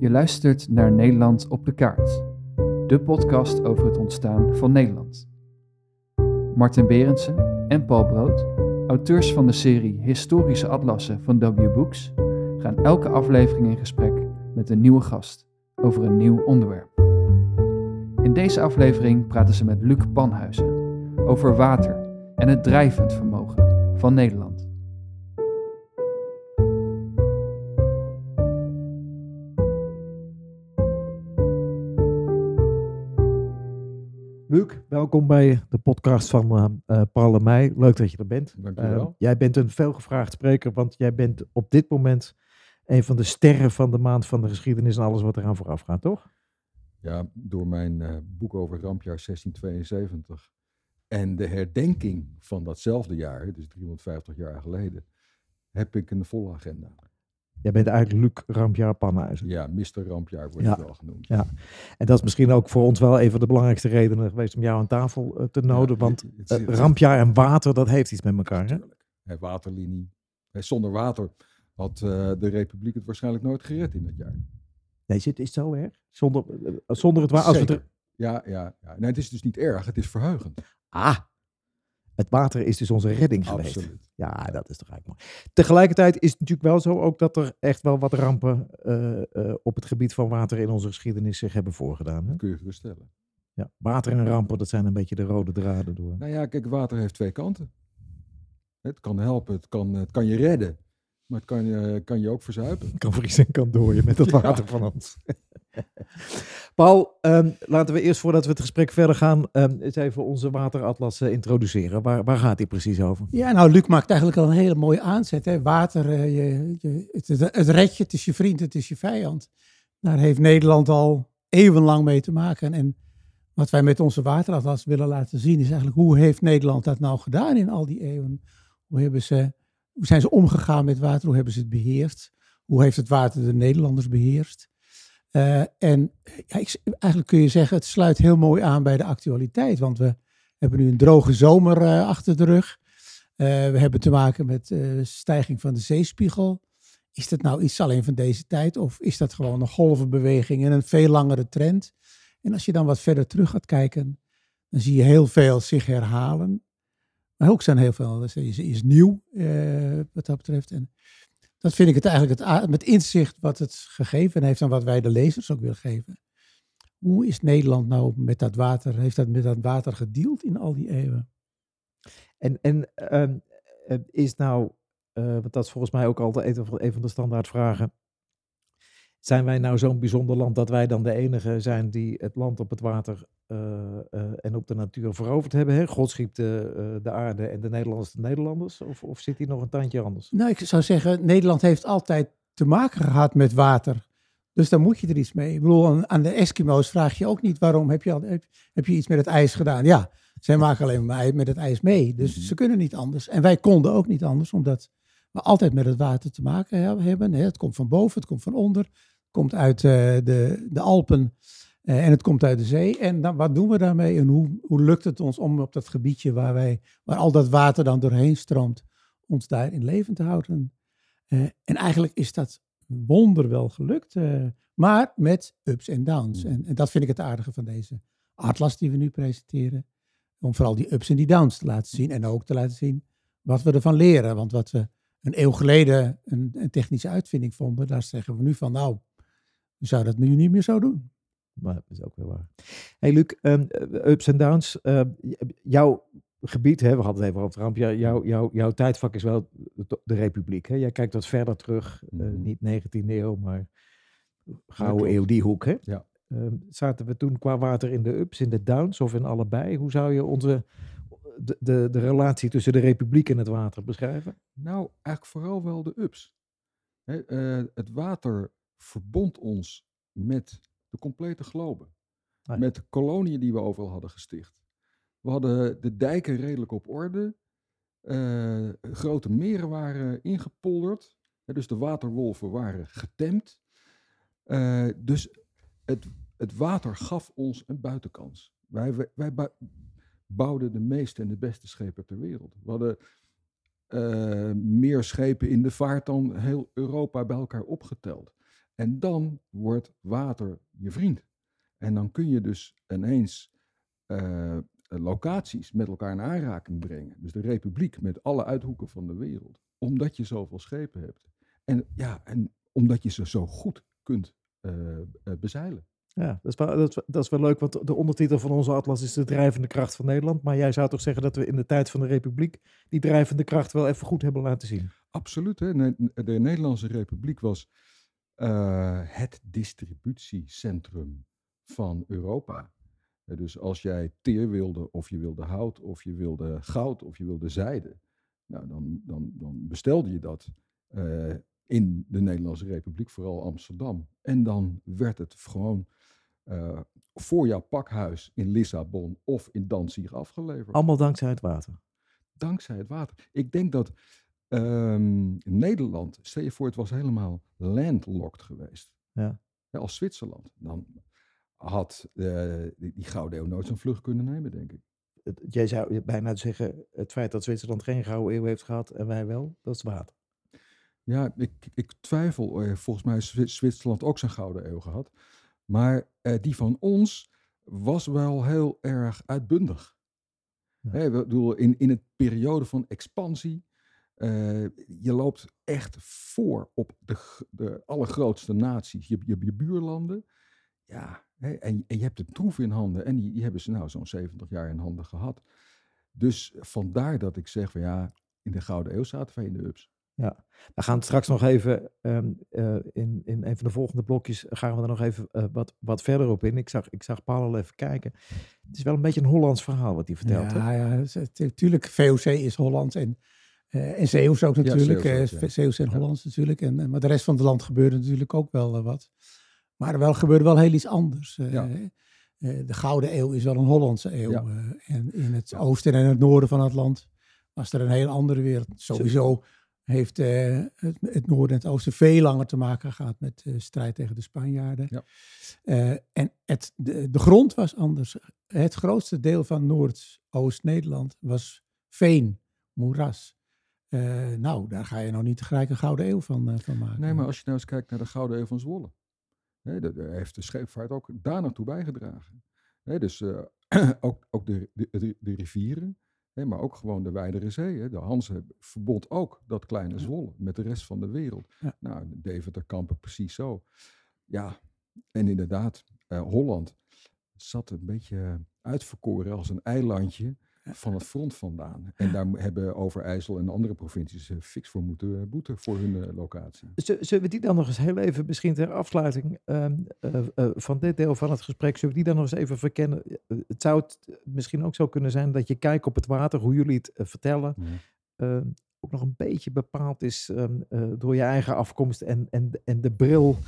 Je luistert naar Nederland op de kaart, de podcast over het ontstaan van Nederland. Martin Berendsen en Paul Brood, auteurs van de serie Historische Atlassen van W Books, gaan elke aflevering in gesprek met een nieuwe gast over een nieuw onderwerp. In deze aflevering praten ze met Luc Panhuizen over water en het drijvend vermogen van Nederland. Luc, welkom bij de podcast van Paul en mij. Leuk dat je er bent. Dank je wel. Jij bent een veelgevraagd spreker, want jij bent op dit moment een van de sterren van de maand van de geschiedenis en alles wat eraan vooraf gaat, toch? Ja, door mijn boek over het rampjaar 1672 en de herdenking van datzelfde jaar, dus 350 jaar geleden, heb ik een volle agenda. Jij bent eigenlijk Luc Rampjaar Panhuizen. Ja, Mr. Rampjaar wordt het wel genoemd. Ja, en dat is misschien ook voor ons wel een van de belangrijkste redenen geweest om jou aan tafel te nodigen, want rampjaar en water, dat heeft iets met elkaar, hè? Hè, waterlinie. Zonder water had de Republiek het waarschijnlijk nooit gered in dat jaar. Nee, is het zo erg? Zonder het water? Ja. Nee, het is dus niet erg, het is verheugend. Het water is dus onze redding geweest. Absoluut. Ja, dat is toch eigenlijk mooi. Tegelijkertijd is het natuurlijk wel zo ook dat er echt wel wat rampen op het gebied van water in onze geschiedenis zich hebben voorgedaan. Hè? Dat kun je geruststellen. Ja, water en rampen, dat zijn een beetje de rode draden door. Nou ja, kijk, water heeft twee kanten. Het kan helpen, het kan je redden, maar het kan je ook verzuipen. Kan vriezen en kan dooien met het water van ons. Paul, laten we eerst voordat we het gesprek verder gaan, eens even onze wateratlas introduceren. Waar gaat die precies over? Ja, nou, Luc maakt eigenlijk al een hele mooie aanzet. Hè? Water, het redt je, het is je vriend, het is je vijand. Daar heeft Nederland al eeuwenlang mee te maken. En wat wij met onze wateratlas willen laten zien is eigenlijk hoe heeft Nederland dat nou gedaan in al die eeuwen? Hoe zijn ze omgegaan met water? Hoe hebben ze het beheerst? Hoe heeft het water de Nederlanders beheerst? Eigenlijk kun je zeggen, het sluit heel mooi aan bij de actualiteit. Want we hebben nu een droge zomer achter de rug. We hebben te maken met stijging van de zeespiegel. Is dat nou iets alleen van deze tijd? Of is dat gewoon een golvenbeweging en een veel langere trend? En als je dan wat verder terug gaat kijken, dan zie je heel veel zich herhalen. Maar ook zijn heel veel, is nieuw wat dat betreft. En dat vind ik het eigenlijk met inzicht wat het gegeven heeft en wat wij de lezers ook willen geven. Hoe is Nederland nou met dat water, heeft dat met dat water gedeeld in al die eeuwen? En is nou, want dat is volgens mij ook altijd een van de standaardvragen. Zijn wij nou zo'n bijzonder land dat wij dan de enige zijn die het land op het water en op de natuur veroverd hebben? Hè? God schiep de aarde en de Nederlanders de Nederlanders? Of zit hier nog een tandje anders? Nou, ik zou zeggen, Nederland heeft altijd te maken gehad met water. Dus daar moet je er iets mee. Ik bedoel, aan de Eskimo's vraag je ook niet waarom heb je iets met het ijs gedaan. Ja, zij maken alleen maar met het ijs mee. Dus ze kunnen niet anders. En wij konden ook niet anders, omdat we altijd met het water te maken hebben. Het komt van boven, het komt van onder. Het komt uit de Alpen en het komt uit de zee. En dan, wat doen we daarmee? En hoe lukt het ons om op dat gebiedje waar al dat water dan doorheen stroomt, ons daar in leven te houden? En eigenlijk is dat wonder wel gelukt, maar met ups en downs. En dat vind ik het aardige van deze atlas die we nu presenteren. Om vooral die ups en die downs te laten zien en ook te laten zien wat we ervan leren. Want wat we een eeuw geleden een technische uitvinding vonden, daar zeggen we nu van nou, we zouden dat nu niet meer zo doen. Maar dat is ook wel waar. Hey Luc, ups en downs. Jouw gebied, hè, we hadden het even over het rampjaar. Jouw tijdvak is wel de Republiek. Hè? Jij kijkt wat verder terug. Niet 19e eeuw, maar gouden eeuw, die hoek. Hè? Ja. Zaten we toen qua water in de ups, in de downs of in allebei? Hoe zou je de relatie tussen de Republiek en het water beschrijven? Nou, eigenlijk vooral wel de ups. Het water verbond ons met de complete globe. Ja. Met de koloniën die we overal hadden gesticht. We hadden de dijken redelijk op orde. Grote meren waren ingepolderd. Dus de waterwolven waren getemd. Dus het water gaf ons een buitenkans. Wij bouwden de meeste en de beste schepen ter wereld. We hadden meer schepen in de vaart dan heel Europa bij elkaar opgeteld. En dan wordt water je vriend. En dan kun je dus ineens locaties met elkaar in aanraking brengen. Dus de republiek met alle uithoeken van de wereld. Omdat je zoveel schepen hebt. En omdat je ze zo goed kunt bezeilen. Ja, dat is wel leuk, want de ondertitel van onze atlas is de drijvende kracht van Nederland. Maar jij zou toch zeggen dat we in de tijd van de Republiek die drijvende kracht wel even goed hebben laten zien? Absoluut. Hè? De Nederlandse Republiek was het distributiecentrum van Europa. Dus als jij teer wilde, of je wilde hout, of je wilde goud, of je wilde zijde, nou, dan bestelde je dat in de Nederlandse Republiek, vooral Amsterdam. En dan werd het gewoon voor jouw pakhuis in Lissabon of in Danzig afgeleverd. Allemaal dankzij het water. Dankzij het water. Ik denk dat Nederland, stel je voor, het was helemaal landlocked geweest. Ja. Ja, als Zwitserland. Dan had die Gouden Eeuw nooit zo'n vlucht kunnen nemen, denk ik. Jij zou bijna zeggen, het feit dat Zwitserland geen Gouden Eeuw heeft gehad en wij wel, dat is water. Ja, ik twijfel. Volgens mij heeft Zwitserland ook zijn Gouden Eeuw gehad. Maar die van ons was wel heel erg uitbundig. Ja. Ik bedoel, in een periode van expansie. Je loopt echt voor op de allergrootste naties. Je buurlanden. Ja, en je hebt de troef in handen. En die hebben ze nou zo'n 70 jaar in handen gehad. Dus vandaar dat ik zeg van ja, in de Gouden Eeuw zaten wij in de ups. Ja, we gaan straks nog even, in een van de volgende blokjes gaan we er nog even wat verder op in. Ik zag Paul al even kijken. Het is wel een beetje een Hollands verhaal wat hij vertelt. Ja, natuurlijk. VOC is Hollands en Zeeuws ook natuurlijk. Zeeuws, Zeeuws en Hollands natuurlijk. Maar de rest van het land gebeurde natuurlijk ook wel wat. Maar er gebeurde wel heel iets anders. De Gouden Eeuw is wel een Hollandse eeuw. Ja. En in het oosten en het noorden van het land was er een heel andere wereld. Sowieso heeft het noorden en het oosten veel langer te maken gehad met de strijd tegen de Spanjaarden. Ja. En de grond was anders. Het grootste deel van Noord-Oost-Nederland was veen, moeras. Nou, daar ga je nou niet tegelijk een Gouden Eeuw van maken. Nee, maar als je nou eens kijkt naar de Gouden Eeuw van Zwolle. Daar heeft de scheepvaart ook daar naartoe bijgedragen. Dus ook de rivieren. Maar ook gewoon de wijdere zee. De Hanze verbond ook dat kleine Zwolle met de rest van de wereld. Ja. Nou, Deventer-Kampen precies zo. Ja, en inderdaad, Holland zat een beetje uitverkoren als een eilandje van het front vandaan. En daar hebben Overijssel en andere provincies fix voor moeten boeten voor hun locatie. Zullen we die dan nog eens heel even, misschien ter afsluiting van dit deel van het gesprek, zullen we die dan nog eens even verkennen? Het zou misschien ook zo kunnen zijn dat je kijkt op het water, hoe jullie het vertellen, ook nog een beetje bepaald is door je eigen afkomst en de bril,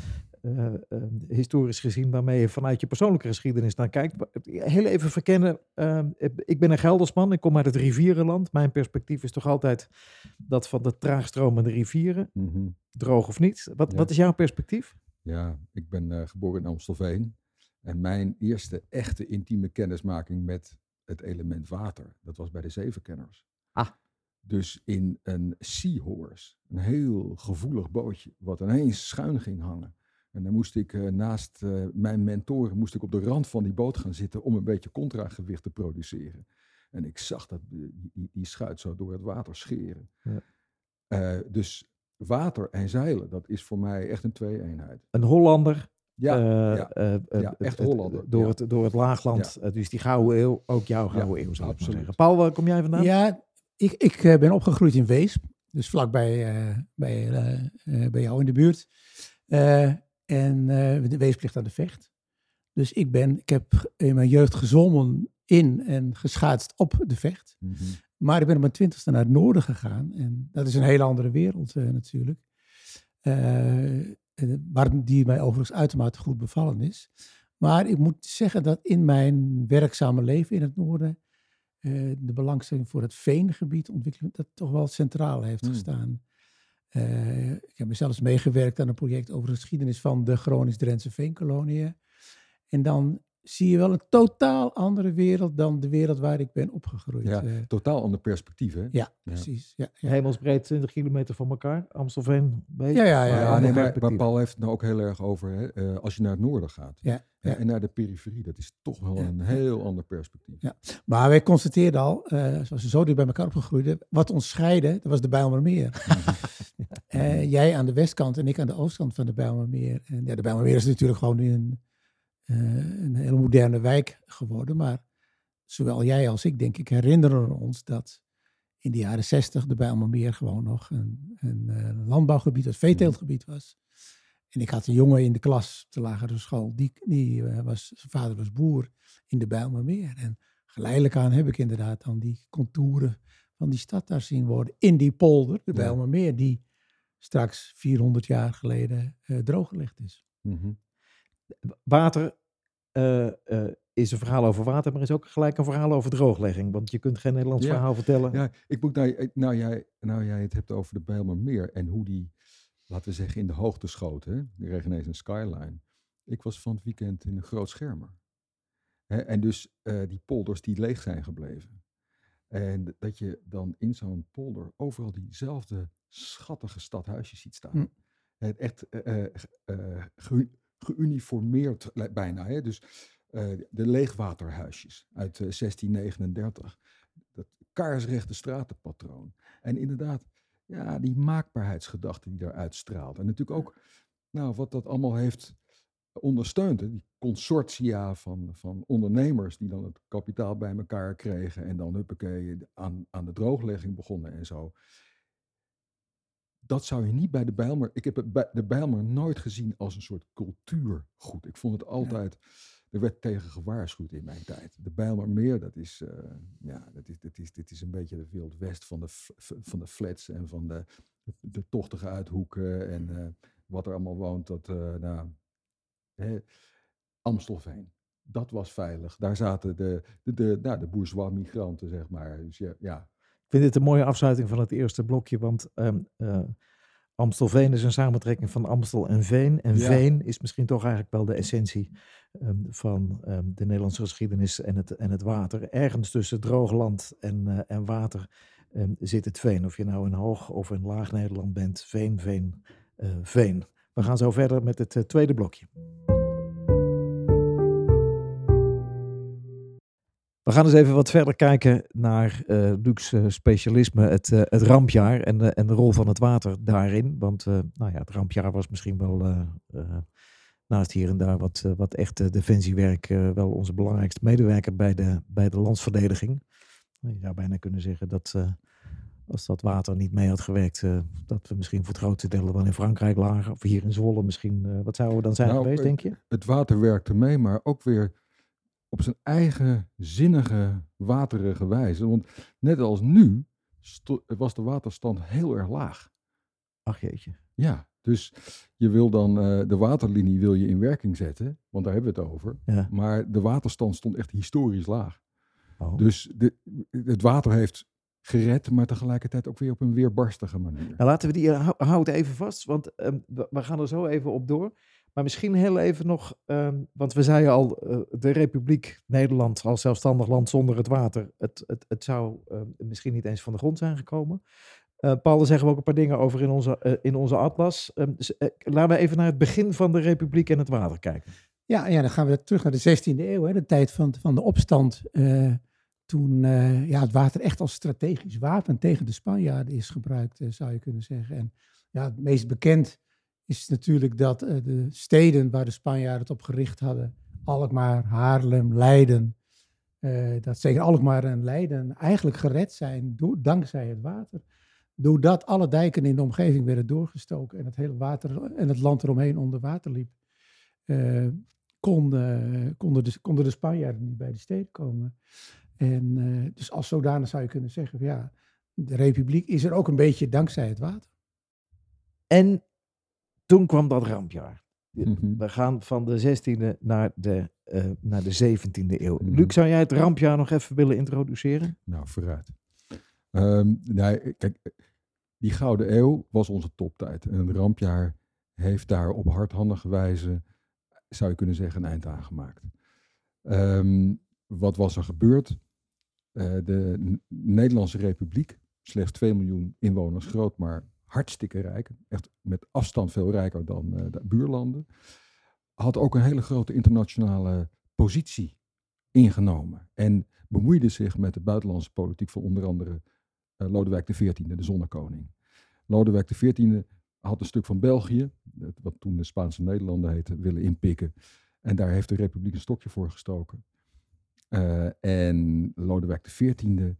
historisch gezien, waarmee je vanuit je persoonlijke geschiedenis naar kijkt. Heel even verkennen, ik ben een Geldersman, ik kom uit het rivierenland. Mijn perspectief is toch altijd dat van de traagstromende rivieren, droog of niet. Wat is jouw perspectief? Ja, ik ben geboren in Amstelveen. En mijn eerste echte intieme kennismaking met het element water, dat was bij de Zevenkenners. Dus in een Seahorse, een heel gevoelig bootje, wat ineens schuin ging hangen. En dan moest ik naast mijn mentoren op de rand van die boot gaan zitten om een beetje contragewicht te produceren. En ik zag dat die schuit zo door het water scheren. Ja. Dus water en zeilen, dat is voor mij echt een twee-eenheid. Een Hollander. Echt Hollander. Door het laagland, dus die Gouden Eeuw, ook jouw Gouden Eeuw zou ik maar zeggen. Paul, waar kom jij vandaan? Ja, ik ben opgegroeid in Weesp, dus vlakbij bij jou in de buurt. De Weesp ligt aan de Vecht. Dus ik heb in mijn jeugd gezwommen in en geschaatst op de Vecht. Mm-hmm. Maar ik ben op mijn 20ste naar het noorden gegaan. En dat is een hele andere wereld natuurlijk. Die mij overigens uitermate goed bevallen is. Maar ik moet zeggen dat in mijn werkzame leven in het noorden de belangstelling voor het veengebied ontwikkeling dat toch wel centraal heeft gestaan. Ik heb zelfs meegewerkt aan een project over de geschiedenis van de Gronings-Drentse veenkoloniën. En dan zie je wel een totaal andere wereld dan de wereld waar ik ben opgegroeid. Ja, totaal ander perspectief, hè? Ja, precies. Ja. Hemelsbreed 20 kilometer van elkaar. Amstelveen, Beek. Ja. Ja, nee, maar perspectief. Paul heeft het nou ook heel erg over als je naar het noorden gaat. Ja. En naar de periferie, dat is toch wel een heel ander perspectief. Ja. Maar wij constateerden al, zoals we zo dicht bij elkaar opgegroeid, wat ons scheidde, dat was de Bijlmermeer. Jij aan de westkant en ik aan de oostkant van de Bijlmermeer. En ja, de Bijlmermeer is natuurlijk gewoon nu een hele moderne wijk geworden. Maar zowel jij als ik, denk ik, herinneren ons dat in de jaren 60 de Bijlmermeer gewoon nog een landbouwgebied, een veeteeltgebied was. En ik had een jongen in de klas op de lagere school, zijn vader was boer in de Bijlmermeer. En geleidelijk aan heb ik inderdaad dan die contouren van die stad daar zien worden. In die polder, de Bijlmermeer, die straks 400 jaar geleden drooggelegd is. Mm-hmm. Water is een verhaal over water, maar is ook gelijk een verhaal over drooglegging. Want je kunt geen Nederlands verhaal vertellen. Ja, ik moet nou jij het hebt over de Bijlmermeer en hoe die, laten we zeggen, in de hoogte schoot. Hè? Die kreeg ineens een skyline. Ik was van het weekend in een Grootschermer. En dus die polders die leeg zijn gebleven. En dat je dan in zo'n polder overal diezelfde schattige stadhuisjes ziet staan. Het echt geuniformeerd bijna. Hè? Dus de leegwaterhuisjes uit 1639. Dat kaarsrechte stratenpatroon. En inderdaad, ja, die maakbaarheidsgedachte die daaruit straalt. En natuurlijk ook, nou, wat dat allemaal heeft ondersteund. Hè? Die consortia van ondernemers die dan het kapitaal bij elkaar kregen. En dan huppakee aan de drooglegging begonnen en zo. Dat zou je niet bij de Bijlmer. Ik heb de Bijlmer nooit gezien als een soort cultuurgoed. Ik vond het altijd. Er werd tegen gewaarschuwd in mijn tijd. De Bijlmermeer, dit is een beetje de Wild West van de flats en van de tochtige uithoeken en wat er allemaal woont. Amstelveen. Dat was veilig. Daar zaten de bourgeois migranten, zeg maar. Dus ja. Ik vind dit een mooie afsluiting van het eerste blokje, want Amstelveen is een samentrekking van Amstel en Veen. En Veen is misschien toch eigenlijk wel de essentie van de Nederlandse geschiedenis en het water. Ergens tussen droogland en water zit het veen. Of je nou in Hoog of in Laag Nederland bent, veen. We gaan zo verder met het tweede blokje. We gaan eens even wat verder kijken naar Luc's specialisme, het rampjaar en de rol van het water daarin. Want het rampjaar was misschien wel naast hier en daar wat echt defensiewerk wel onze belangrijkste medewerker bij de landsverdediging. Je zou bijna kunnen zeggen dat als dat water niet mee had gewerkt, dat we misschien voor het grootste deel wel in Frankrijk lagen. Of hier in Zwolle misschien. Wat zouden we dan zijn geweest, denk je? Het water werkte mee, maar ook weer op zijn eigen zinnige, waterige wijze. Want net als nu was de waterstand heel erg laag. Ach jeetje. Ja, dus je wil dan de waterlinie wil je in werking zetten, want daar hebben we het over. Ja. Maar de waterstand stond echt historisch laag. Oh. Dus het water heeft gered, maar tegelijkertijd ook weer op een weerbarstige manier. Nou, laten we die houden even vast, want we gaan er zo even op door. Maar misschien heel even nog, want we zeiden al, de Republiek Nederland als zelfstandig land zonder het water, het zou misschien niet eens van de grond zijn gekomen. Paul, daar zeggen we ook een paar dingen over in onze atlas. Laten we even naar het begin van de Republiek en het water kijken. Ja, dan gaan we terug naar de 16e eeuw, hè, de tijd van de opstand. Toen het water echt als strategisch wapen tegen de Spanjaarden is gebruikt, zou je kunnen zeggen. En ja, het meest bekend is natuurlijk dat de steden waar de Spanjaarden het op gericht hadden, Alkmaar, Haarlem, Leiden, dat zeker Alkmaar en Leiden eigenlijk gered zijn dankzij het water. Doordat alle dijken in de omgeving werden doorgestoken en het hele water en het land eromheen onder water liep, konden de Spanjaarden niet bij de steden komen. En dus als zodanig zou je kunnen zeggen, ja, de Republiek is er ook een beetje dankzij het water. En toen kwam dat rampjaar. Mm-hmm. We gaan van de 16e naar de 17e eeuw. Luc, zou jij het rampjaar nog even willen introduceren? Nou, vooruit. Kijk, die Gouden Eeuw was onze toptijd. En het rampjaar heeft daar op hardhandige wijze, zou je kunnen zeggen, een eind aan gemaakt. Wat was er gebeurd? De Nederlandse Republiek, slechts 2 miljoen inwoners groot, maar hartstikke rijk. Echt met afstand veel rijker dan de buurlanden. Had ook een hele grote internationale positie ingenomen. En bemoeide zich met de buitenlandse politiek van onder andere Lodewijk XIV, de zonnekoning. Lodewijk XIV had een stuk van België, wat toen de Spaanse Nederlanden heette, willen inpikken. En daar heeft de Republiek een stokje voor gestoken. En Lodewijk XIV,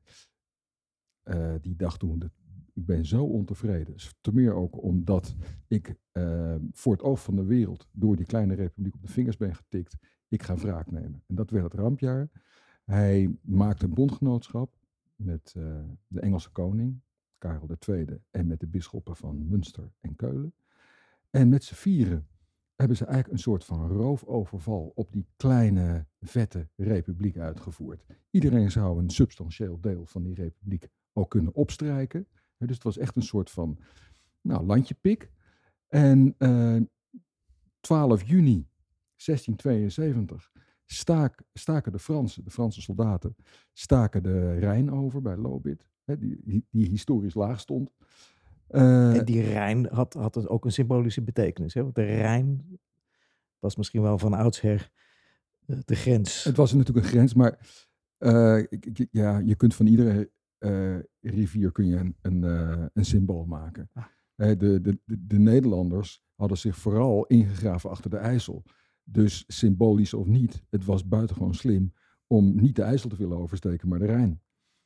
die dacht toen, ik ben zo ontevreden. Ten meer ook omdat ik voor het oog van de wereld door die kleine republiek op de vingers ben getikt. Ik ga wraak nemen. En dat werd het rampjaar. Hij maakte een bondgenootschap met de Engelse koning, Karel II, en met de bisschoppen van Münster en Keulen. En met z'n vieren hebben ze eigenlijk een soort van roofoverval op die kleine, vette republiek uitgevoerd. Iedereen zou een substantieel deel van die republiek ook kunnen opstrijken. Dus het was echt een soort van landjepik. En 12 juni 1672 staken de Franse soldaten, staken de Rijn over bij Lobith, die historisch laag stond. En die Rijn had dus ook een symbolische betekenis. Hè? Want de Rijn was misschien wel van oudsher de grens. Het was natuurlijk een grens, maar je kunt van iedere rivier kun je een symbool maken. De Nederlanders hadden zich vooral ingegraven achter de IJssel. Dus symbolisch of niet, het was buitengewoon slim om niet de IJssel te willen oversteken, maar de Rijn.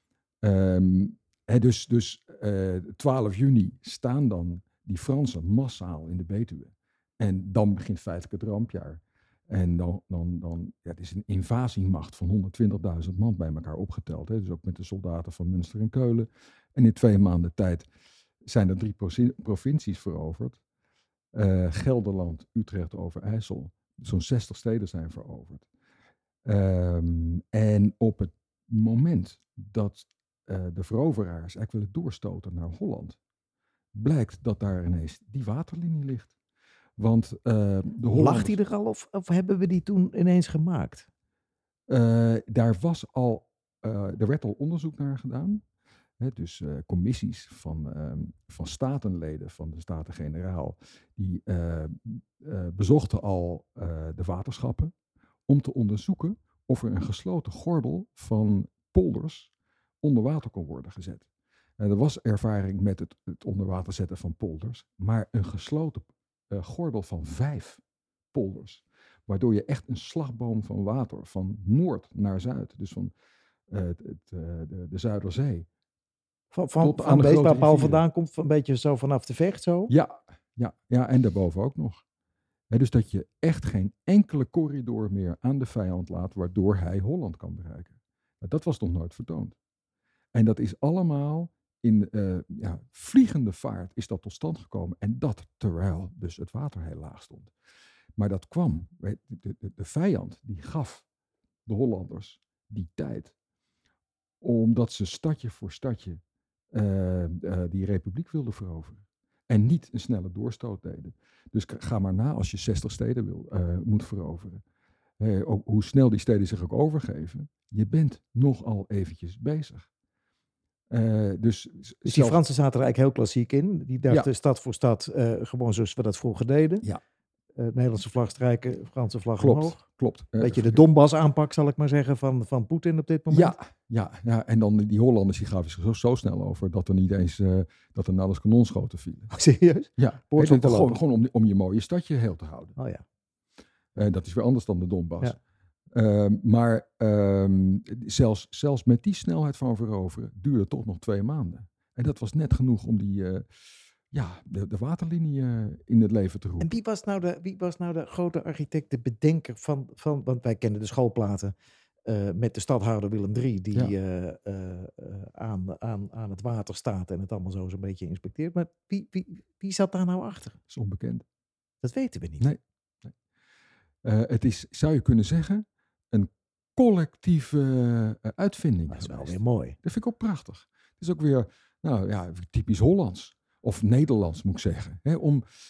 Dus 12 juni staan dan die Fransen massaal in de Betuwe. En dan begint feitelijk het rampjaar. En dan het is een invasiemacht van 120.000 man bij elkaar opgeteld. Dus ook met de soldaten van Münster en Keulen. En in 2 maanden tijd zijn er 3 provincies veroverd. Gelderland, Utrecht, Overijssel. Zo'n 60 steden zijn veroverd. En op het moment dat de veroveraars eigenlijk willen doorstoten naar Holland, blijkt dat daar ineens die waterlinie ligt. Want de Hollanders, lag die er al of hebben we die toen ineens gemaakt? daar werd al onderzoek naar gedaan. Dus commissies van statenleden van de Staten-Generaal, die bezochten al de waterschappen om te onderzoeken of er een gesloten gordel van polders onder water kon worden gezet. Er was ervaring met het onder water zetten van polders, maar een gesloten gordel van 5 polders, waardoor je echt een slagboom van water van noord naar zuid, dus van de Zuiderzee, Van deze waar Paul vandaan komt, een beetje zo vanaf de Vecht zo? Ja, en daarboven ook nog. Dus dat je echt geen enkele corridor meer aan de vijand laat, waardoor hij Holland kan bereiken. Dat was nog nooit vertoond. En dat is allemaal in vliegende vaart is dat tot stand gekomen. En dat terwijl dus het water heel laag stond. Maar dat kwam, de vijand die gaf de Hollanders die tijd, omdat ze stadje voor stadje die republiek wilden veroveren. En niet een snelle doorstoot deden. Dus ga maar na als je 60 steden moet veroveren. Ook hoe snel die steden zich ook overgeven. Je bent nogal eventjes bezig. Dus die Fransen zaten er eigenlijk heel klassiek in. Die dachten stad voor stad, gewoon zoals we dat vroeger deden. Ja. Nederlandse vlag strijken, Franse vlag omhoog. Klopt. Beetje de Donbass aanpak, zal ik maar zeggen, van Poetin op dit moment. Ja. En dan die Hollanders, die gaven zich zo snel over dat er niet eens dat er nauwelijks kanonschoten vielen. Oh, serieus? Ja, gewoon om je mooie stadje heel te houden. Oh ja. Dat is weer anders dan de Donbass. Ja. Maar zelfs met die snelheid van veroveren duurde het toch nog 2 maanden. En dat was net genoeg om de waterlinie in het leven te roepen. En wie was nou de grote architect, de bedenker van want wij kennen de schoolplaten met de stadhouder Willem III, die aan het water staat en het allemaal zo'n beetje inspecteert. Maar wie zat daar nou achter? Dat is onbekend. Dat weten we niet. Nee. Het is, zou je kunnen zeggen, een collectieve uitvinding. Dat is wel weer mooi. Dat vind ik ook prachtig. Het is ook weer typisch Hollands. Of Nederlands, moet ik zeggen.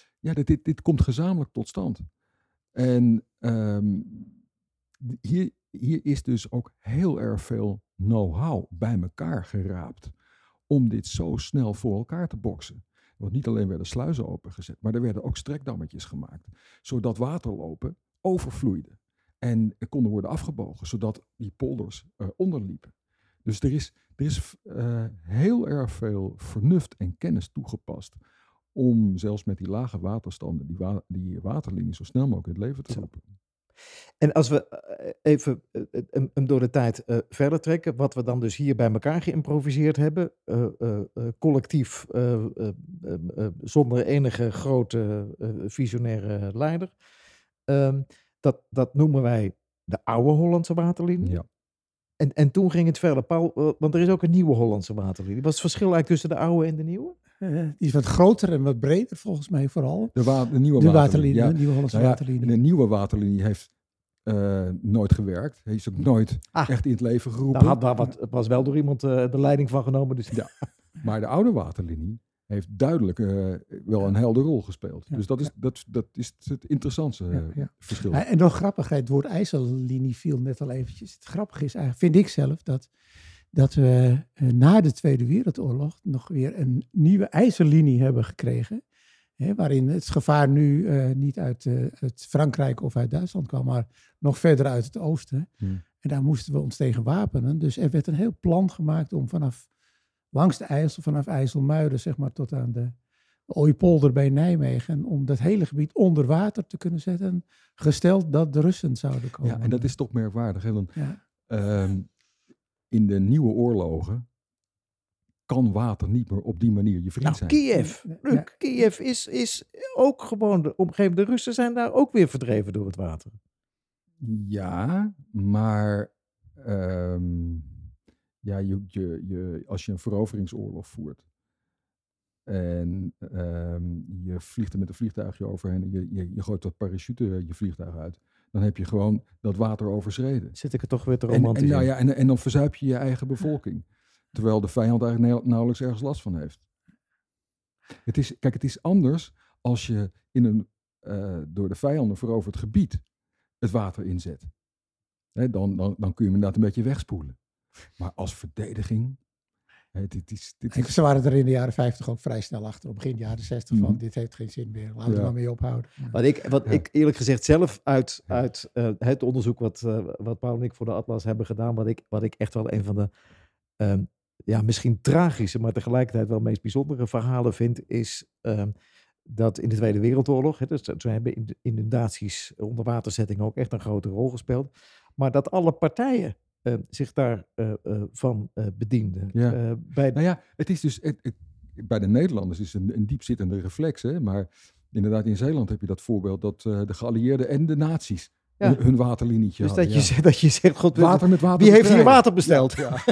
Dit komt gezamenlijk tot stand. En hier hier is dus ook heel erg veel know-how bij elkaar geraapt om dit zo snel voor elkaar te boksen. Want niet alleen werden sluizen opengezet, maar er werden ook strekdammetjes gemaakt, zodat waterlopen overvloeiden en konden worden afgebogen, zodat die polders onderliepen. Dus er is heel erg veel vernuft en kennis toegepast om zelfs met die lage waterstanden die waterlinie zo snel mogelijk in het leven te roepen. En als we even hem door de tijd verder trekken, wat we dan dus hier bij elkaar geïmproviseerd hebben, collectief, zonder enige grote visionaire leider, dat noemen wij de oude Hollandse waterlinie. Ja. En toen ging het verder, Paul, want er is ook een nieuwe Hollandse waterlinie. Wat is het verschil eigenlijk tussen de oude en de nieuwe? Die is wat groter en wat breder volgens mij vooral. De nieuwe De waterlinie. Ja. de nieuwe Hollandse waterlinie. De nieuwe waterlinie heeft nooit gewerkt. Hij is ook nooit echt in het leven geroepen. Daar was wel door iemand de leiding van genomen. Dus. Ja. Maar de oude waterlinie heeft duidelijk wel een helder rol gespeeld. Ja. Dus dat is het interessantste verschil. En nog grappig, het woord IJssellinie viel net al eventjes. Het grappige is eigenlijk, vind ik zelf, dat we na de Tweede Wereldoorlog nog weer een nieuwe IJssellinie hebben gekregen. Waarin het gevaar nu niet uit Frankrijk of uit Duitsland kwam, maar nog verder uit het oosten. En daar moesten we ons tegen wapenen. Dus er werd een heel plan gemaakt om langs de IJssel, vanaf IJsselmuiden, zeg maar, tot aan de Ooipolder bij Nijmegen, om dat hele gebied onder water te kunnen zetten, gesteld dat de Russen zouden komen. Ja, en dat is toch merkwaardig. Hè? Want, in de nieuwe oorlogen kan water niet meer op die manier je vriend zijn. Kiev. Kiev is ook gewoon omgeven. De Russen zijn daar ook weer verdreven door het water. Ja, maar als je een veroveringsoorlog voert en je vliegt er met een vliegtuigje overheen en je gooit dat parachute je vliegtuig uit, dan heb je gewoon dat water overschreden. Zit ik er toch weer te romantisch in. En dan verzuip je je eigen bevolking. Terwijl de vijand eigenlijk nauwelijks ergens last van heeft. Het is anders als je in een door de vijanden veroverd gebied het water inzet. Dan kun je hem inderdaad een beetje wegspoelen. Maar als verdediging... Ze waren er in de jaren 50 ook vrij snel achter. Begin jaren 60 van, dit heeft geen zin meer. Laten we er maar mee ophouden. Wat ik eerlijk gezegd zelf uit het onderzoek wat Paul en ik voor de Atlas hebben gedaan, wat ik echt wel een van de misschien tragische, maar tegelijkertijd wel meest bijzondere verhalen vind, is dat in de Tweede Wereldoorlog, dus zo hebben inundaties, onderwaterzettingen ook echt een grote rol gespeeld, maar dat alle partijen zich daarvan bedienden. Ja. Het is dus bij de Nederlanders is een diepzittende reflex, hè? Maar inderdaad in Zeeland heb je dat voorbeeld dat de geallieerden en de nazi's hun waterlinietje dus hadden. dat je zegt, God, water met water wie heeft hier water besteld? Ja.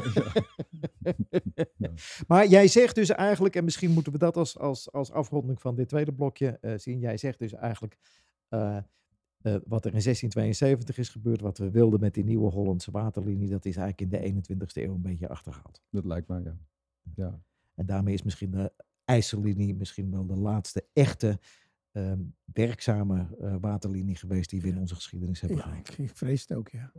Maar jij zegt dus eigenlijk, en misschien moeten we dat als afronding van dit tweede blokje zien. Jij zegt dus eigenlijk wat er in 1672 is gebeurd, wat we wilden met die nieuwe Hollandse waterlinie, dat is eigenlijk in de 21ste eeuw een beetje achtergehaald. Dat lijkt mij, ja. En daarmee is misschien de IJssellinie misschien wel de laatste echte werkzame waterlinie geweest die we in onze geschiedenis hebben gehad. Ik vrees het ook, ja.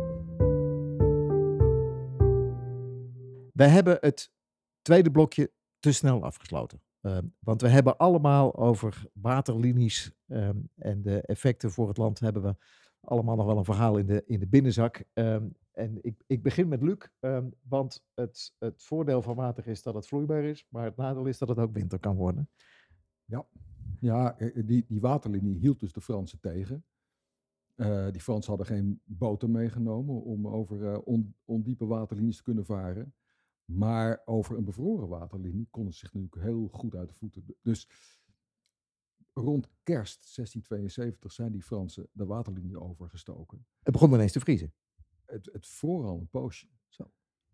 Wij hebben het tweede blokje te snel afgesloten. Want we hebben allemaal over waterlinies en de effecten voor het land hebben we allemaal nog wel een verhaal in de binnenzak. En ik begin met Luc, want het voordeel van water is dat het vloeibaar is, maar het nadeel is dat het ook winter kan worden. Ja, die waterlinie hield dus de Fransen tegen. Die Fransen hadden geen boten meegenomen om over ondiepe waterlinies te kunnen varen. Maar over een bevroren waterlinie konden ze zich natuurlijk heel goed uit de voeten. Dus rond kerst 1672 zijn die Fransen de waterlinie overgestoken. Het begon ineens te vriezen. Het vroor al een poosje. Zo.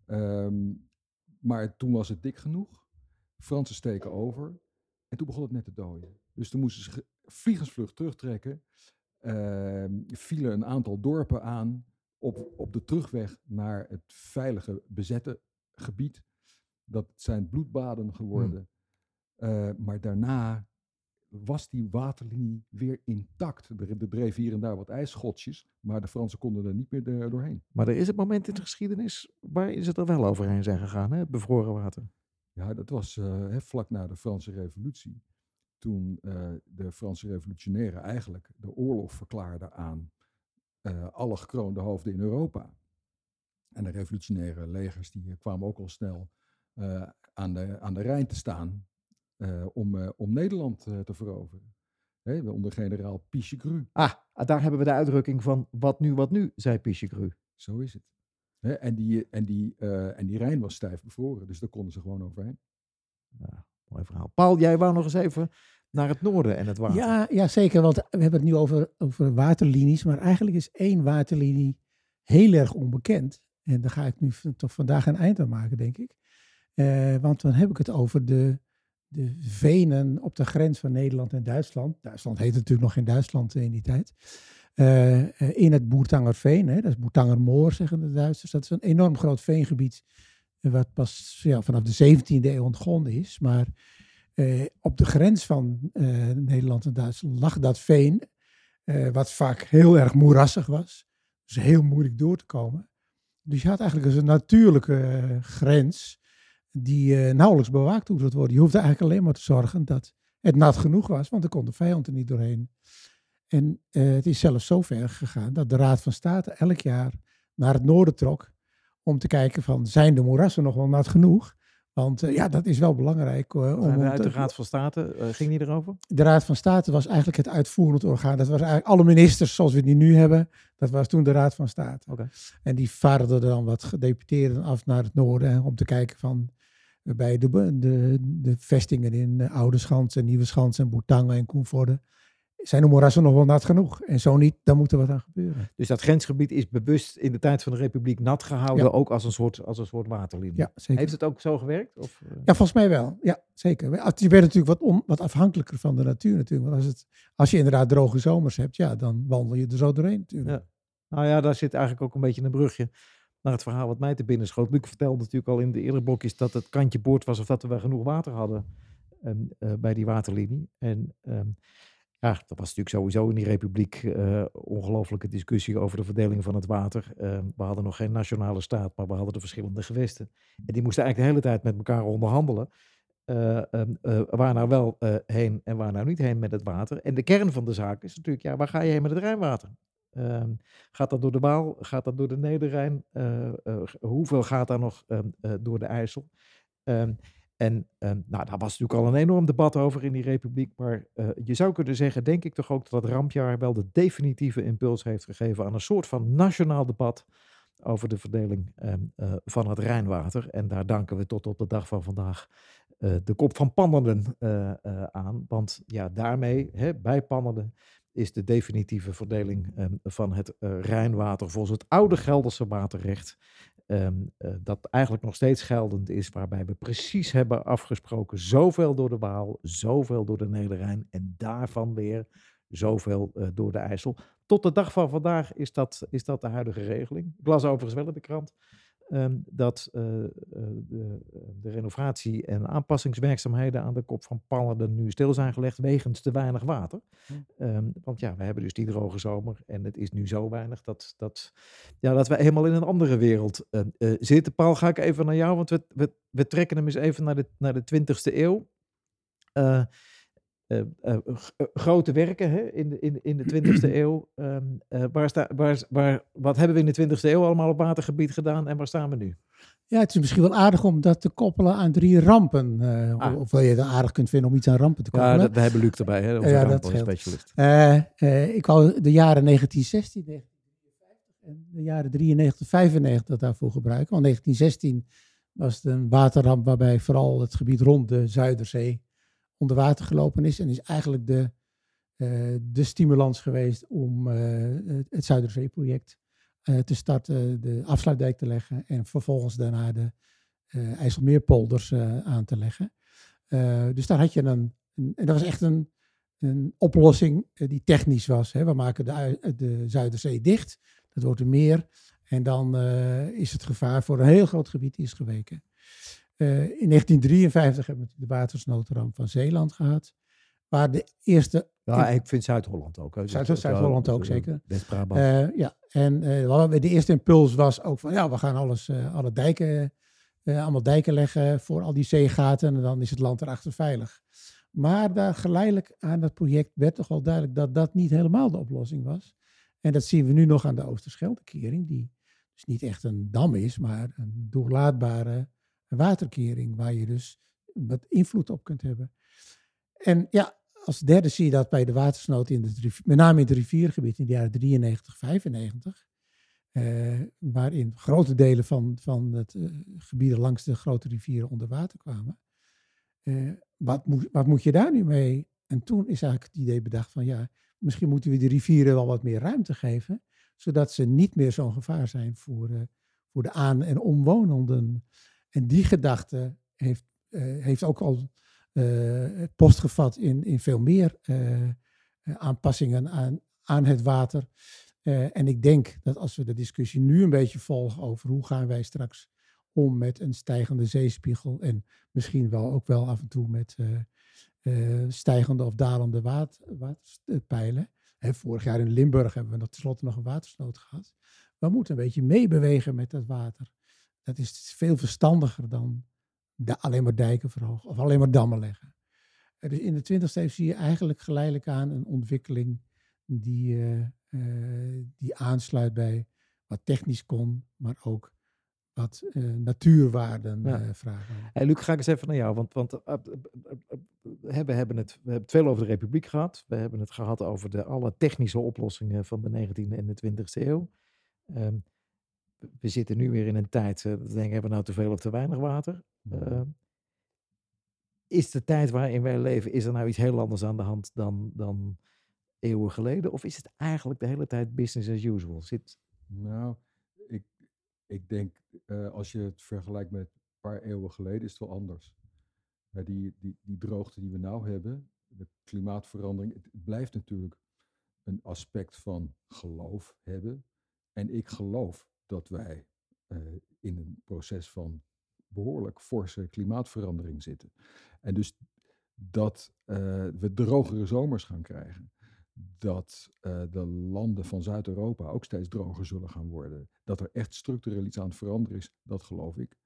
Maar toen was het dik genoeg. Fransen steken over. En toen begon het net te dooien. Dus toen moesten ze vliegensvlug terugtrekken. Vielen een aantal dorpen aan op de terugweg naar het veilige bezette gebied. Dat zijn bloedbaden geworden. Maar daarna was die waterlinie weer intact. Er dreef hier en daar wat ijsschotjes, maar de Fransen konden er niet meer doorheen. Maar er is het moment in de geschiedenis waarin ze er wel overheen zijn gegaan, hè? Het bevroren water. Ja, dat was vlak na de Franse Revolutie. Toen de Franse revolutionairen eigenlijk de oorlog verklaarden aan alle gekroonde hoofden in Europa. En de revolutionaire legers die kwamen ook al snel aan de Rijn te staan om Nederland te veroveren. Onder generaal Pichegru. Daar hebben we de uitdrukking van wat nu, zei Pichegru. Zo is het. En die Rijn was stijf bevroren, dus daar konden ze gewoon overheen. Ja, mooi verhaal. Paul, jij wou nog eens even naar het noorden en het water. Ja, zeker, want we hebben het nu over waterlinies, maar eigenlijk is 1 waterlinie heel erg onbekend. En daar ga ik nu toch vandaag een eind aan maken, denk ik. Want dan heb ik het over de venen op de grens van Nederland en Duitsland. Duitsland heette natuurlijk nog geen Duitsland in die tijd. In het Bourtangerveen, dat is Bourtangermoor, zeggen de Duitsers. Dat is een enorm groot veengebied wat pas vanaf de 17e eeuw ontgonnen is. Maar op de grens van Nederland en Duitsland lag dat veen, wat vaak heel erg moerassig was. Dus heel moeilijk door te komen. Dus je had eigenlijk een natuurlijke grens die nauwelijks bewaakt hoefde te worden. Je hoefde eigenlijk alleen maar te zorgen dat het nat genoeg was, want er kon de vijand er niet doorheen. En het is zelfs zo ver gegaan dat de Raad van State elk jaar naar het noorden trok om te kijken van, zijn de moerassen nog wel nat genoeg? Want dat is wel belangrijk. Uit de Raad van State, ging die erover? De Raad van State was eigenlijk het uitvoerend orgaan. Dat was eigenlijk alle ministers zoals we die nu hebben. Dat was toen de Raad van State. Okay. En die vaardigden dan wat gedeputeerden af naar het noorden om te kijken van bij de vestingen in Oudeschans en Nieuweschans en Bourtangen en Koenvoorde. Zijn de moerassen nog wel nat genoeg? En zo niet, dan moet er wat aan gebeuren. Dus dat grensgebied is bewust in de tijd van de Republiek nat gehouden, ook als een soort waterlinie. Ja, zeker. Heeft het ook zo gewerkt? Of? Ja, volgens mij wel. Ja, zeker. Je bent natuurlijk wat afhankelijker van de natuur natuurlijk. Want als je inderdaad droge zomers hebt, dan wandel je er zo doorheen natuurlijk. Ja. Nou ja, daar zit eigenlijk ook een beetje een brugje naar het verhaal wat mij te binnen schoot. Luc vertelde natuurlijk al in de eerdere blokjes dat het kantje boord was of dat we wel genoeg water hadden bij die waterlinie. En dat was natuurlijk sowieso in die republiek ongelooflijke discussie over de verdeling van het water. We hadden nog geen nationale staat, maar we hadden de verschillende gewesten. En die moesten eigenlijk de hele tijd met elkaar onderhandelen. Waar nou wel heen en waar nou niet heen met het water. En de kern van de zaak is natuurlijk, waar ga je heen met het Rijnwater? Gaat dat door de Waal? Gaat dat door de Nederrijn? Hoeveel gaat daar nog door de IJssel? Daar was natuurlijk al een enorm debat over in die republiek. Maar je zou kunnen zeggen, denk ik toch ook dat het rampjaar wel de definitieve impuls heeft gegeven aan een soort van nationaal debat over de verdeling van het Rijnwater. En daar danken we tot op de dag van vandaag de kop van Pannerden aan. Want daarmee, bij Pannerden, is de definitieve verdeling van het Rijnwater volgens het oude Gelderse waterrecht, dat eigenlijk nog steeds geldend is, waarbij we precies hebben afgesproken zoveel door de Waal, zoveel door de Nederrijn en daarvan weer zoveel door de IJssel. Tot de dag van vandaag is dat de huidige regeling. Ik las overigens wel in de krant dat de renovatie- en aanpassingswerkzaamheden aan de kop van Pannerden nu stil zijn gelegd wegens te weinig water. Want we hebben dus die droge zomer en het is nu zo weinig dat we helemaal in een andere wereld zitten. Paul, ga ik even naar jou, want we trekken hem eens even naar de 20e eeuw. Grote werken in de 20e eeuw. Wat hebben we in de 20e eeuw allemaal op watergebied gedaan en waar staan we nu? Ja, het is misschien wel aardig om dat te koppelen aan 3 rampen. Of je het aardig kunt vinden om iets aan rampen te koppelen. Ja, we hebben Luc erbij, onze rampenspecialist. Ik wou de jaren 1916, 1953 en de jaren 93, 95 daarvoor gebruiken. Want 1916 was het een waterramp waarbij vooral het gebied rond de Zuiderzee onder water gelopen is. En is eigenlijk de stimulans geweest om het Zuiderzeeproject te starten, de afsluitdijk te leggen en vervolgens daarna de IJsselmeerpolders aan te leggen. Dus daar had je en dat was echt een oplossing die technisch was. Hè. We maken de Zuiderzee dicht, dat wordt een meer en dan is het gevaar voor een heel groot gebied is geweken. In 1953 hebben we de watersnoodramp van Zeeland gehad. waar de eerste... Ja, ik vind Zuid-Holland ook. Hè. Zuid-Holland ook, zeker. West-Brabant. De eerste impuls was ook van, we gaan alle dijken, allemaal dijken leggen voor al die zeegaten en dan is het land erachter veilig. Maar daar geleidelijk aan dat project werd toch wel duidelijk dat dat niet helemaal de oplossing was. En dat zien we nu nog aan de Oosterscheldekering, die dus niet echt een dam is, maar een doorlaatbare waterkering waar je dus wat invloed op kunt hebben. En ja, als derde zie je dat bij de watersnood, met name in het riviergebied in de jaren 93, 95, waarin grote delen van het gebieden langs de grote rivieren onder water kwamen. Wat moet je daar nu mee? En toen is eigenlijk het idee bedacht van misschien moeten we de rivieren wel wat meer ruimte geven, zodat ze niet meer zo'n gevaar zijn voor de aan- en omwonenden. En die gedachte heeft ook al post gevat in veel meer aanpassingen aan het water. En ik denk dat als we de discussie nu een beetje volgen over hoe gaan wij straks om met een stijgende zeespiegel en misschien ook wel af en toe met stijgende of dalende waterpeilen. Vorig jaar in Limburg hebben we tenslotte nog een watersnood gehad. We moeten een beetje meebewegen met dat water. Dat is veel verstandiger dan alleen maar dijken verhogen of alleen maar dammen leggen. Dus in de 20e eeuw zie je eigenlijk geleidelijk aan een ontwikkeling die aansluit bij wat technisch kon, maar ook wat natuurwaarden vragen. Hey, Luc, ga ik eens even naar jou, want we hebben het veel over de Republiek gehad. We hebben het gehad over alle technische oplossingen van de 19e en de 20e eeuw. We zitten nu weer in een tijd, hebben we nou te veel of te weinig water? Is de tijd waarin wij leven, is er nou iets heel anders aan de hand dan eeuwen geleden? Of is het eigenlijk de hele tijd business as usual? Nou, ik denk, als je het vergelijkt met een paar eeuwen geleden, is het wel anders. Die droogte die we nou hebben, de klimaatverandering, het blijft natuurlijk een aspect van geloof hebben. En ik geloof dat wij in een proces van behoorlijk forse klimaatverandering zitten. En dus dat we drogere zomers gaan krijgen. Dat de landen van Zuid-Europa ook steeds droger zullen gaan worden. Dat er echt structureel iets aan het veranderen is, dat geloof ik.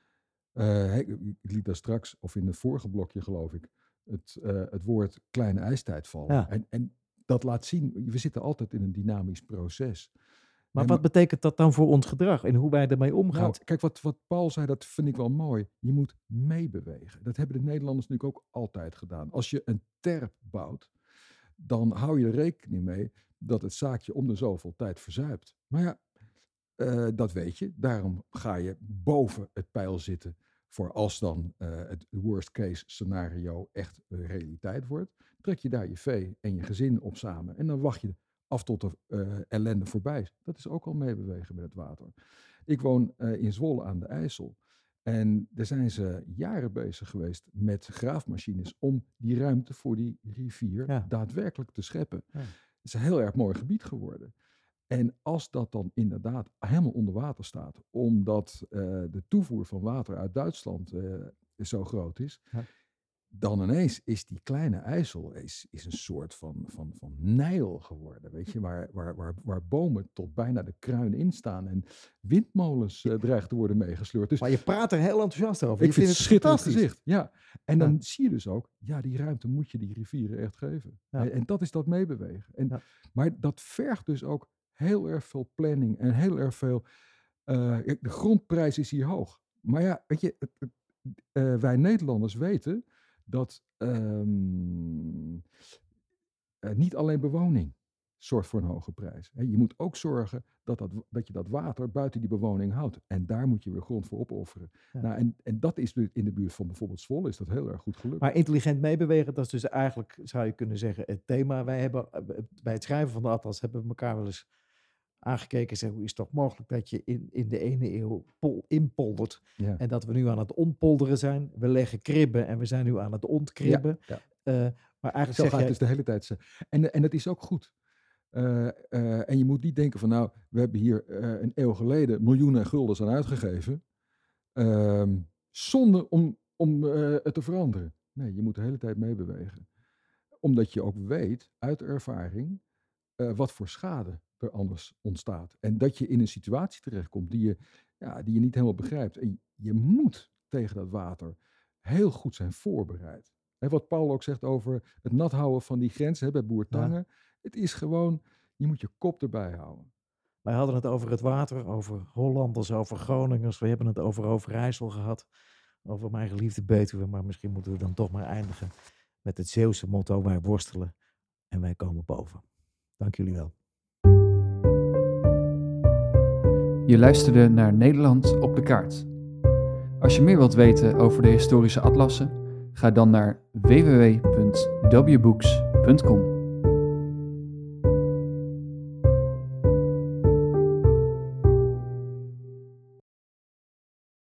Ik liet daar straks, of in het vorige blokje geloof ik, het woord kleine ijstijd vallen. Ja. En dat laat zien, we zitten altijd in een dynamisch proces. Maar wat betekent dat dan voor ons gedrag en hoe wij ermee omgaan? Nou, kijk, wat Paul zei, dat vind ik wel mooi. Je moet meebewegen. Dat hebben de Nederlanders natuurlijk ook altijd gedaan. Als je een terp bouwt, dan hou je er rekening mee dat het zaakje om de zoveel tijd verzuipt. Maar ja, dat weet je. Daarom ga je boven het pijl zitten voor als dan het worst case scenario echt realiteit wordt. Trek je daar je vee en je gezin op samen en dan wacht je af tot de ellende voorbij is. Dat is ook al meebewegen met het water. Ik woon in Zwolle aan de IJssel. En daar zijn ze jaren bezig geweest met graafmachines om die ruimte voor die rivier daadwerkelijk te scheppen. Ja. Het is een heel erg mooi gebied geworden. En als dat dan inderdaad helemaal onder water staat, omdat de toevoer van water uit Duitsland zo groot is, dan ineens is die kleine IJssel is een soort van Nijl geworden, weet je, waar bomen tot bijna de kruin in staan en windmolens dreigen te worden meegesleurd. Dus, maar je praat er heel enthousiast over. Ik vind het schitterend gezicht. Ja. En dan zie je dus ook, die ruimte moet je die rivieren echt geven. Ja. En dat is dat meebewegen. Maar dat vergt dus ook heel erg veel planning en heel erg veel. De grondprijs is hier hoog. Maar ja, weet je, wij Nederlanders weten dat niet alleen bewoning zorgt voor een hoge prijs. Je moet ook zorgen dat je dat water buiten die bewoning houdt. En daar moet je weer grond voor opofferen. Ja. Nou, en dat is in de buurt van bijvoorbeeld Zwolle is dat heel erg goed gelukt. Maar intelligent meebewegen, dat is dus eigenlijk, zou je kunnen zeggen, het thema. Wij hebben bij het schrijven van de atlas hebben we elkaar wel eens aangekeken en zeggen, hoe is het toch mogelijk dat je in de ene eeuw inpoldert en dat we nu aan het ontpolderen zijn. We leggen kribben en we zijn nu aan het ontkribben. Ja. Maar eigenlijk zo gaat het dus de hele tijd. En dat is ook goed. En je moet niet denken van nou, we hebben hier een eeuw geleden miljoenen guldens aan uitgegeven. Zonder om het te veranderen. Nee, je moet de hele tijd meebewegen. Omdat je ook weet uit ervaring wat voor schade er anders ontstaat. En dat je in een situatie terechtkomt die je niet helemaal begrijpt. En je moet tegen dat water heel goed zijn voorbereid. Hè, wat Paul ook zegt over het nat houden van die grens bij Bourtange. Het is gewoon, je moet je kop erbij houden. Wij hadden het over het water, over Hollanders, over Groningers. We hebben het over Overijssel gehad, over mijn geliefde Betuwe. Maar misschien moeten we dan toch maar eindigen met het Zeeuwse motto: wij worstelen en wij komen boven. Dank jullie wel. Je luisterde naar Nederland op de kaart. Als je meer wilt weten over de historische atlassen, ga dan naar www.wbooks.com.